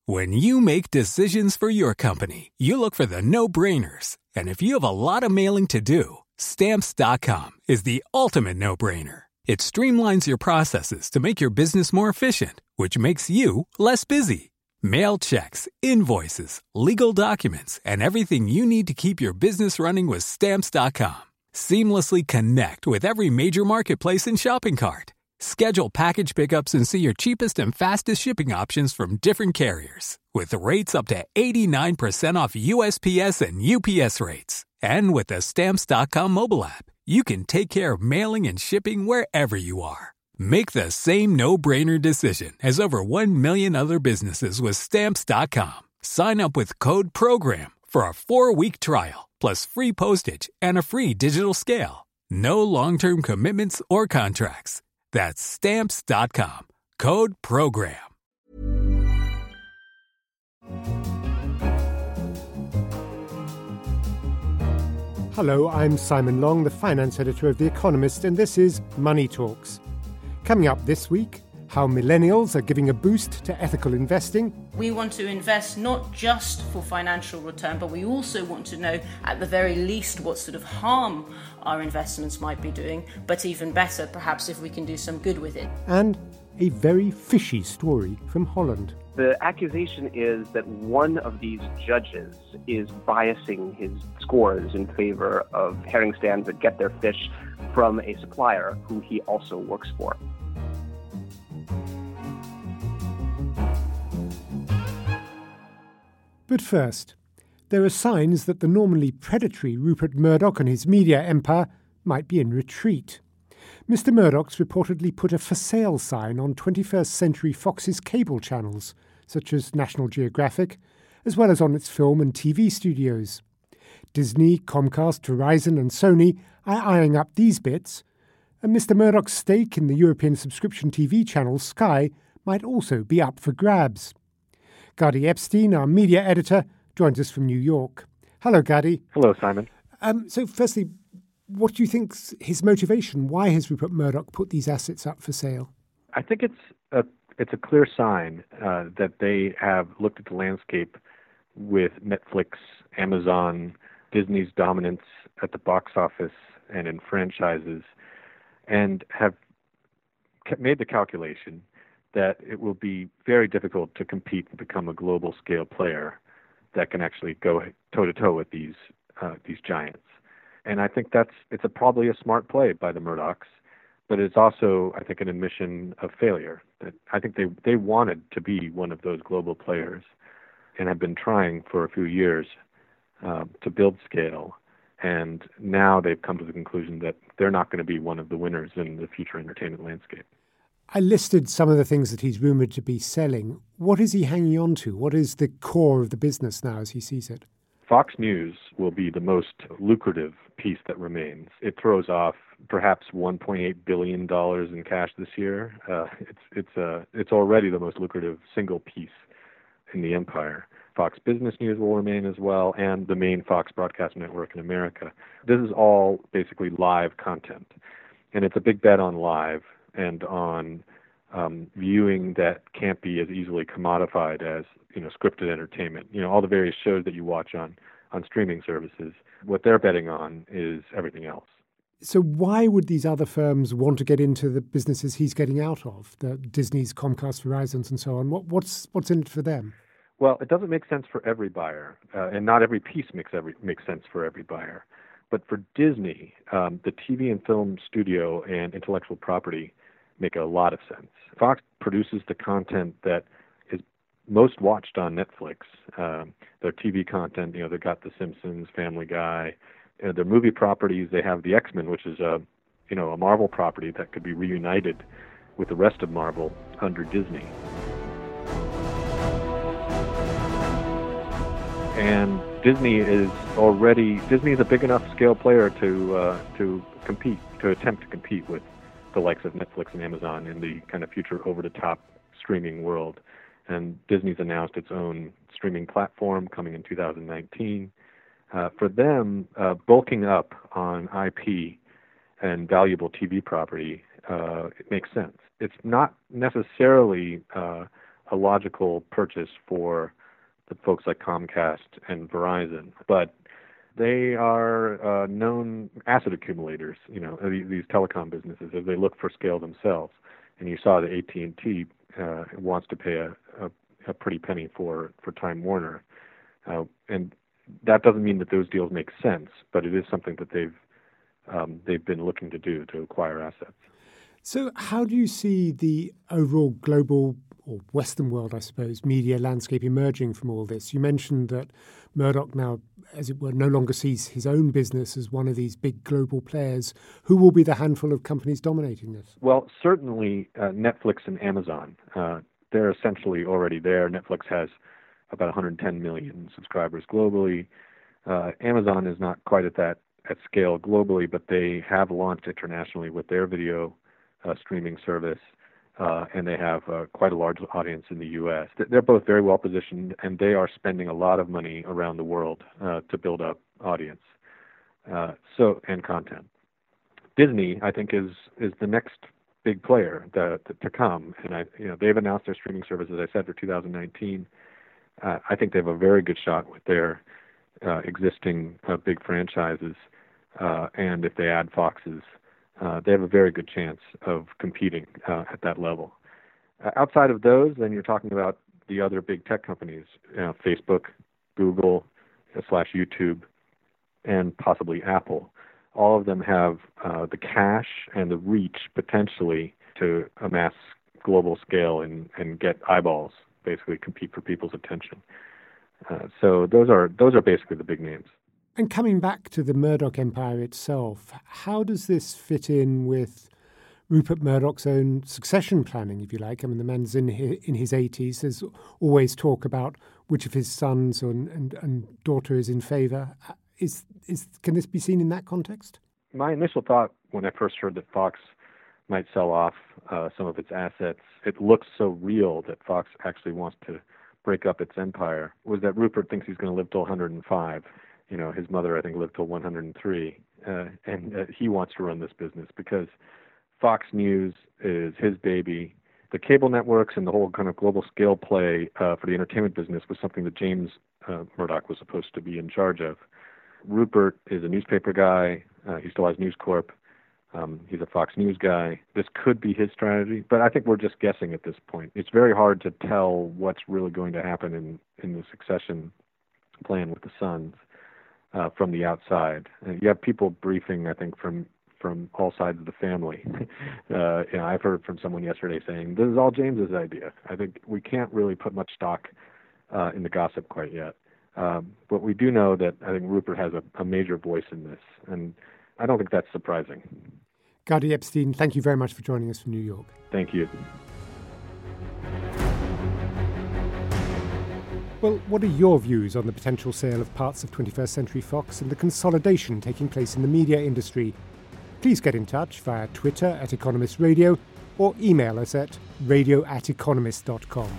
When you make decisions for your company, you look for the no-brainers. And if you have a lot of mailing to do, Stamps.com is the ultimate no-brainer. It streamlines your processes to make your business more efficient, which makes you less busy. Mail checks, invoices, legal documents, and everything you need to keep your business running with Stamps.com. Seamlessly connect with every major marketplace and shopping cart. Schedule package pickups and see your cheapest and fastest shipping options from different carriers. With rates up to 89% off USPS and UPS rates. And with the Stamps.com mobile app, you can take care of mailing and shipping wherever you are. Make the same no-brainer decision as over 1 million other businesses with Stamps.com. Sign up with code PROGRAM for a 4-week trial, plus free postage and a free digital scale. No long-term commitments or contracts. That's Stamps.com. Code PROGRAM. Hello, I'm Simon Long, the finance editor of The Economist, and this is Money Talks. Coming up this week, how millennials are giving a boost to ethical investing. We want to invest not just for financial return, but we also want to know at the very least what sort of harm our investments might be doing, but even better, perhaps if we can do some good with it. And a very fishy story from Holland. The accusation is that one of these judges is biasing his scores in favor of herring stands that get their fish from a supplier who he also works for. But first, there are signs that the normally predatory Rupert Murdoch and his media empire might be in retreat. Mr. Murdoch's reportedly put a for sale sign on 21st Century Fox's cable channels, such as National Geographic, as well as on its film and TV studios. Disney, Comcast, Verizon and Sony are eyeing up these bits, and Mr. Murdoch's stake in the European subscription TV channel Sky might also be up for grabs. Gadi Epstein, our media editor, joins us from New York. Hello, Gadi. Hello, Simon. So firstly, what do you think's his motivation? Why has Rupert Murdoch put these assets up for sale? I think it's a clear sign that they have looked at the landscape with Netflix, Amazon, Disney's dominance at the box office and in franchises, and have made the calculation that it will be very difficult to compete and become a global scale player that can actually go toe-to-toe with these giants. And I think it's probably a smart play by the Murdochs, but it's also, I think, an admission of failure. That I think they wanted to be one of those global players and have been trying for a few years to build scale. And now they've come to the conclusion that they're not going to be one of the winners in the future entertainment landscape. I listed some of the things that he's rumoured to be selling. What is he hanging on to? What is the core of the business now as he sees it? Fox News will be the most lucrative piece that remains. It throws off perhaps $1.8 billion in cash this year. It's already the most lucrative single piece in the empire. Fox Business News will remain as well, and the main Fox broadcast network in America. This is all basically live content, and it's a big bet on live and on viewing that can't be as easily commodified as scripted entertainment. All the various shows that you watch on streaming services. What they're betting on is everything else. So why would these other firms want to get into the businesses he's getting out of, the Disney's, Comcast, Verizon's, and so on? What's in it for them? Well, it doesn't make sense for every buyer, and not every piece makes sense for every buyer. But for Disney, the TV and film studio and intellectual property make a lot of sense. Fox produces the content that is most watched on Netflix. Their TV content, they've got The Simpsons, Family Guy. Their movie properties, they have the X-Men, which is a Marvel property that could be reunited with the rest of Marvel under Disney. And Disney is a big enough scale player to attempt to compete with the likes of Netflix and Amazon in the kind of future over-the-top streaming world. And Disney's announced its own streaming platform coming in 2019. For them, bulking up on IP and valuable TV property, it makes sense. It's not necessarily a logical purchase for the folks like Comcast and Verizon. But they are known asset accumulators, these telecom businesses, as they look for scale themselves. And you saw that AT&T wants to pay a pretty penny for Time Warner. And that doesn't mean that those deals make sense, but it is something that they've been looking to do, to acquire assets. So how do you see the overall global or Western world, I suppose, media landscape emerging from all this? You mentioned that Murdoch now, as it were, no longer sees his own business as one of these big global players. Who will be the handful of companies dominating this? Well, certainly Netflix and Amazon. They're essentially already there. Netflix has about 110 million subscribers globally. Amazon is not quite at scale globally, but they have launched internationally with their video streaming service, and they have quite a large audience in the U.S. They're both very well positioned, and they are spending a lot of money around the world to build up audience and content. Disney, I think, is the next big player to come, and they've announced their streaming service, as I said, for 2019. I think they have a very good shot with their existing big franchises, and if they add Fox's, they have a very good chance of competing at that level. Outside of those, then you're talking about the other big tech companies, Facebook, Google, /YouTube, and possibly Apple. All of them have the cash and the reach potentially to amass global scale and get eyeballs, basically compete for people's attention. So those are basically the big names. And coming back to the Murdoch empire itself, how does this fit in with Rupert Murdoch's own succession planning, if you like? I mean, the man's in his 80s. There's always talk about which of his sons and daughter is in favour. Can this be seen in that context? My initial thought when I first heard that Fox might sell off some of its assets, it looks so real that Fox actually wants to break up its empire, was that Rupert thinks he's going to live till 105. His mother, I think, lived till 103, and he wants to run this business because Fox News is his baby. The cable networks and the whole kind of global scale play for the entertainment business was something that James Murdoch was supposed to be in charge of. Rupert is a newspaper guy. He still has News Corp. He's a Fox News guy. This could be his strategy, but I think we're just guessing at this point. It's very hard to tell what's really going to happen in the succession plan with the sons from the outside. You have people briefing, I think, from all sides of the family. I've heard from someone yesterday saying, this is all James's idea. I think we can't really put much stock in the gossip quite yet. But we do know that I think Rupert has a major voice in this, and I don't think that's surprising. Gadi Epstein, thank you very much for joining us from New York. Thank you. Well, what are your views on the potential sale of parts of 21st Century Fox and the consolidation taking place in the media industry? Please get in touch via Twitter @Economist Radio or email us at radio@economist.com.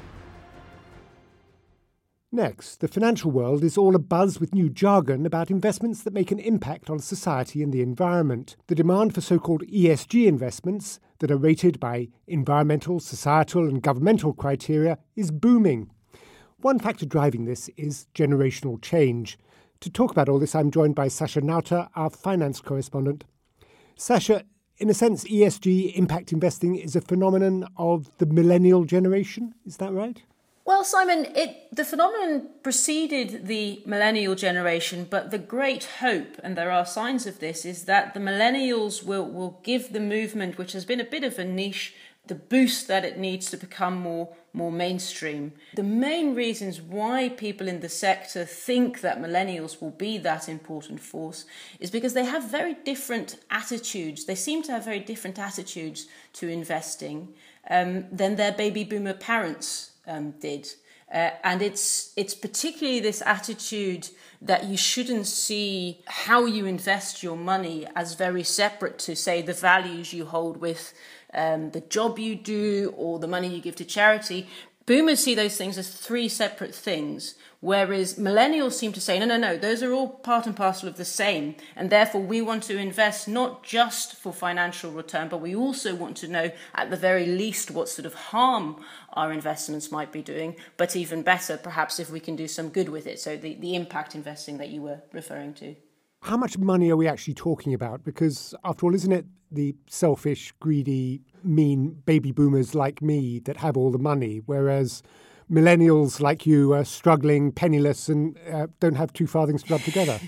Next, the financial world is all abuzz with new jargon about investments that make an impact on society and the environment. The demand for so-called ESG investments that are rated by environmental, societal and governmental criteria is booming. One factor driving this is generational change. To talk about all this, I'm joined by Sasha Nauta, our finance correspondent. Sasha, in a sense, ESG, impact investing, is a phenomenon of the millennial generation. Is that right? Well, Simon, the phenomenon preceded the millennial generation, but the great hope, and there are signs of this, is that the millennials will give the movement, which has been a bit of a niche, the boost that it needs to become more mainstream. The main reasons why people in the sector think that millennials will be that important force is because they have very different attitudes. They seem to have very different attitudes to investing than their baby boomer parents did. And it's particularly this attitude that you shouldn't see how you invest your money as very separate to, say, the values you hold with the job you do or the money you give to charity. Boomers see those things as three separate things, whereas millennials seem to say, no, those are all part and parcel of the same. And therefore, we want to invest not just for financial return, but we also want to know at the very least what sort of harm our investments might be doing, but even better, perhaps if we can do some good with it. So the impact investing that you were referring to. How much money are we actually talking about? Because after all, isn't it the selfish, greedy, mean baby boomers like me that have all the money, whereas millennials like you are struggling, penniless, and don't have two farthings to rub together?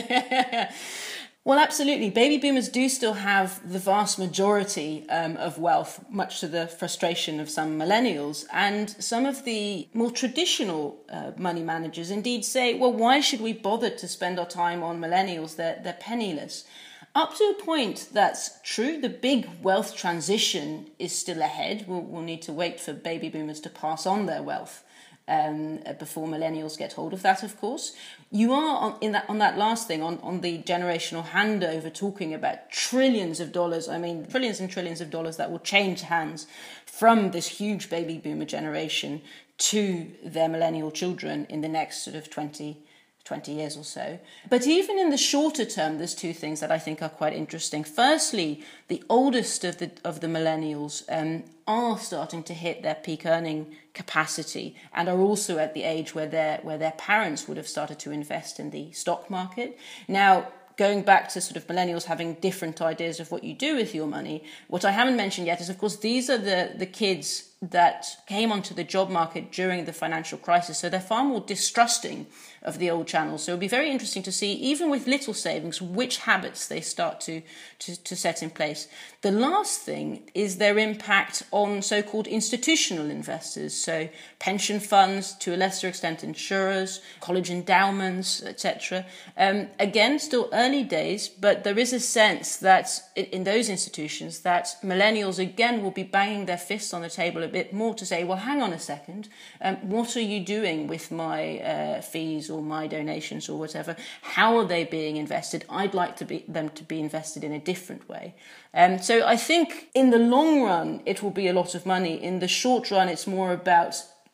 Well, absolutely. Baby boomers do still have the vast majority of wealth, much to the frustration of some millennials. And some of the more traditional money managers indeed say, well, why should we bother to spend our time on millennials? They're penniless. Up to a point, that's true. The big wealth transition is still ahead. We'll need to wait for baby boomers to pass on their wealth before millennials get hold of that, of course. You are on that last thing, on the generational handover, talking about trillions of dollars. I mean, trillions and trillions of dollars that will change hands from this huge baby boomer generation to their millennial children in the next sort of 20 years or so. But even in the shorter term, there's two things that I think are quite interesting. Firstly, the oldest of the millennials are starting to hit their peak earning capacity and are also at the age where their parents would have started to invest in the stock market. Now, going back to sort of millennials having different ideas of what you do with your money, what I haven't mentioned yet is, of course, these are the kids that came onto the job market during the financial crisis. So they're far more distrusting of the old channels. So it'll be very interesting to see, even with little savings, which habits they start to set in place. The last thing is their impact on so-called institutional investors. So pension funds, to a lesser extent insurers, college endowments, etc. Again, still early days, but there is a sense that in those institutions that millennials again will be banging their fists on the table a bit more to say, well, hang on a second, what are you doing with my fees or my donations or whatever? How are they being invested? I'd like them to be invested in a different way. So I think in the long run, it will be a lot of money. In the short run, it's more about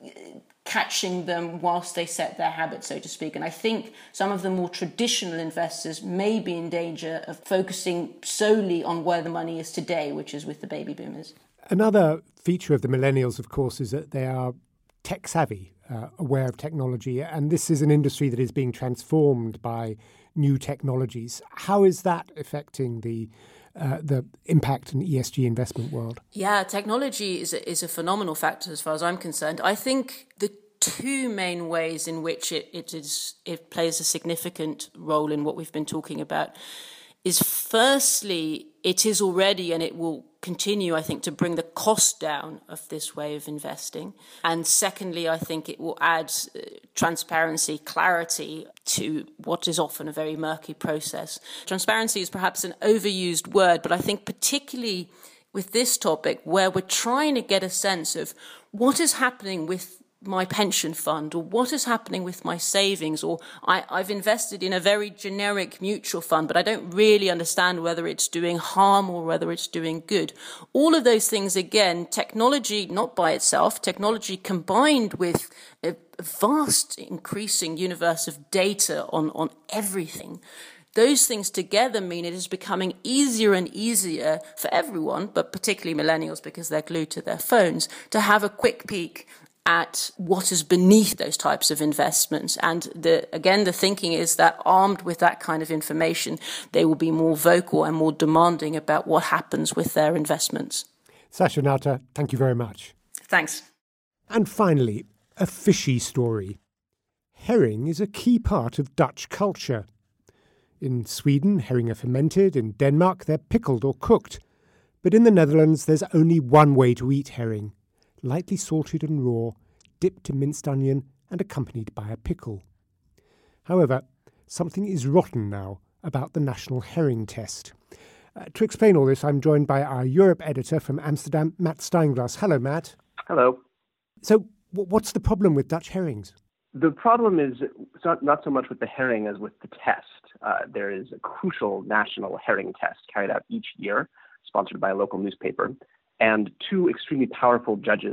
catching them whilst they set their habits, so to speak. And I think some of the more traditional investors may be in danger of focusing solely on where the money is today, which is with the baby boomers. Another feature of the millennials, of course, is that they are tech savvy, aware of technology. And this is an industry that is being transformed by new technologies. How is that affecting the impact in the ESG investment world? Yeah, technology is a phenomenal factor as far as I'm concerned. I think the two main ways in which it plays a significant role in what we've been talking about is, firstly, it is already, and it will continue, I think, to bring the cost down of this way of investing. And secondly, I think it will add transparency, clarity to what is often a very murky process. Transparency is perhaps an overused word, but I think particularly with this topic, where we're trying to get a sense of what is happening with my pension fund, or what is happening with my savings, or I've invested in a very generic mutual fund, but I don't really understand whether it's doing harm or whether it's doing good. All of those things, again, technology, not by itself, technology combined with a vast increasing universe of data on everything. Those things together mean it is becoming easier and easier for everyone, but particularly millennials because they're glued to their phones, to have a quick peek at what is beneath those types of investments. And the thinking is that armed with that kind of information, they will be more vocal and more demanding about what happens with their investments. Sasha Nauta, thank you very much. Thanks. And finally, a fishy story. Herring is a key part of Dutch culture. In Sweden, herring are fermented. In Denmark, they're pickled or cooked. But in the Netherlands, there's only one way to eat herring: lightly salted and raw, dipped in minced onion and accompanied by a pickle. However, something is rotten now about the national herring test. To explain all this, I'm joined by our Europe editor from Amsterdam, Matt Steinglass. Hello, Matt. Hello. So, what's the problem with Dutch herrings? The problem is not so much with the herring as with the test. There is a crucial national herring test carried out each year, sponsored by a local newspaper. And two extremely powerful judges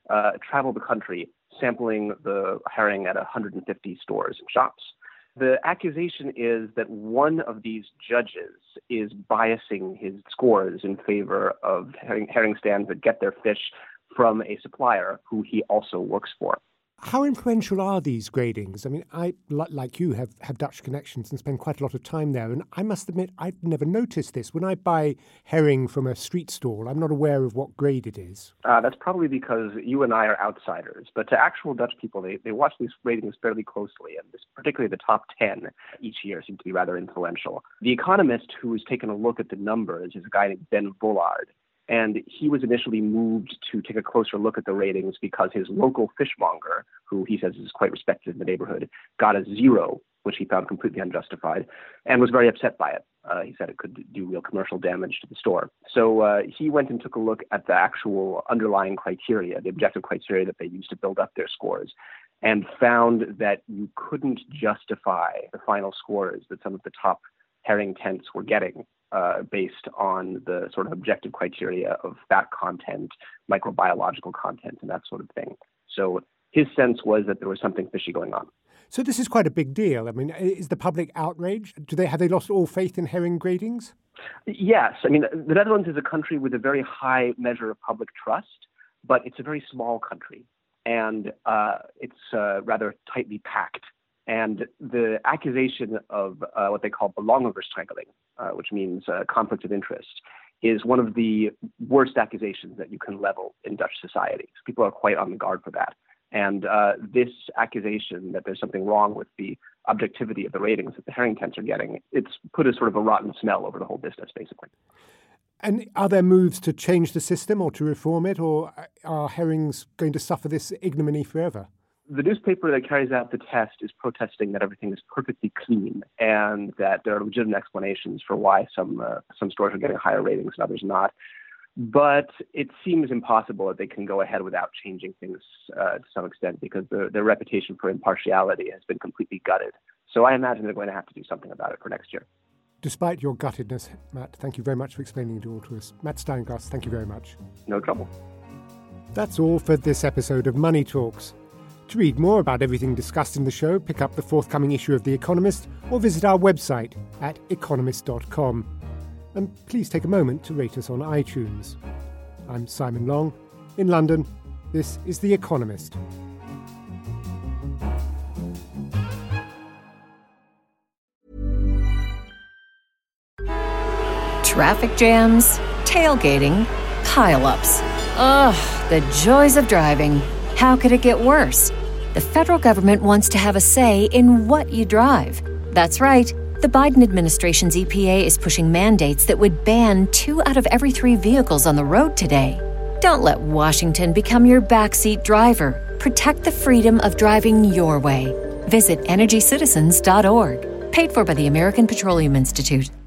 traveled the country sampling the herring at 150 stores and shops. The accusation is that one of these judges is biasing his scores in favor of herring stands that get their fish from a supplier who he also works for. How influential are these gradings? I mean, I, like you, have Dutch connections and spend quite a lot of time there. And I must admit, I've never noticed this. When I buy herring from a street stall, I'm not aware of what grade it is. That's probably because you and I are outsiders. But to actual Dutch people, they watch these ratings fairly closely. And particularly the top 10 each year seem to be rather influential. The economist who has taken a look at the numbers is a guy named Ben Vollard. And he was initially moved to take a closer look at the ratings because his local fishmonger, who he says is quite respected in the neighborhood, got a 0, which he found completely unjustified, and was very upset by it. He said it could do real commercial damage to the store. So he went and took a look at the actual underlying criteria, the objective criteria that they used to build up their scores, and found that you couldn't justify the final scores that some of the top herring tents were getting based on the sort of objective criteria of fat content, microbiological content, and that sort of thing. So his sense was that there was something fishy going on. So this is quite a big deal. I mean, is the public outraged? Have they lost all faith in herring gradings? Yes. I mean, the Netherlands is a country with a very high measure of public trust, but it's a very small country, and it's rather tightly packed. And the accusation of what they call belangenverstrengeling, which means conflict of interest, is one of the worst accusations that you can level in Dutch society. People are quite on the guard for that. And this accusation that there's something wrong with the objectivity of the ratings that the herring tents are getting, it's put a sort of a rotten smell over the whole business, basically. And are there moves to change the system or to reform it, or are herrings going to suffer this ignominy forever? The newspaper that carries out the test is protesting that everything is perfectly clean and that there are legitimate explanations for why some stores are getting higher ratings and others not. But it seems impossible that they can go ahead without changing things to some extent because their reputation for impartiality has been completely gutted. So I imagine they're going to have to do something about it for next year. Despite your guttedness, Matt, thank you very much for explaining it all to us. Matt Steinglass, thank you very much. No trouble. That's all for this episode of Money Talks. To read more about everything discussed in the show, pick up the forthcoming issue of The Economist or visit our website at economist.com. And please take a moment to rate us on iTunes. I'm Simon Long. In London, this is The Economist. Traffic jams, tailgating, pile-ups. Ugh, the joys of driving. How could it get worse? The federal government wants to have a say in what you drive. That's right. The Biden administration's EPA is pushing mandates that would ban 2 out of every 3 vehicles on the road today. Don't let Washington become your backseat driver. Protect the freedom of driving your way. Visit EnergyCitizens.org. Paid for by the American Petroleum Institute.